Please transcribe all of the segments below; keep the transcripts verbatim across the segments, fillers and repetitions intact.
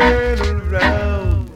turn around,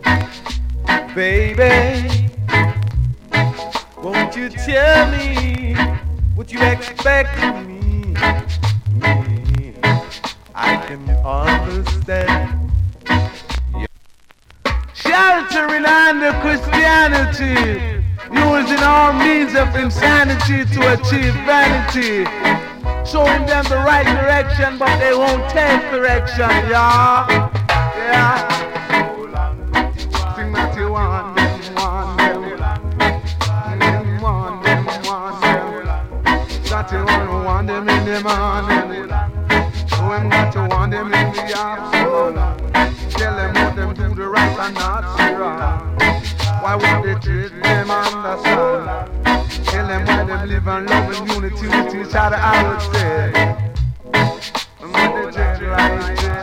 baby. Won't you tell me what you expect of me? me? I can understand. Yeah. Sheltering under Christianity, using all means of insanity to achieve vanity, showing them the right direction, but they won't take correction, yeah, yeah. Sing that you want them, want them, them want them, want them. That you want, want them in the morning. When that you want them in the afternoon. Tell them what them do the right and not the wrong. Why would they treat them understand? Tell them why them live and love in unity with each other, I would say. And what they treat right there.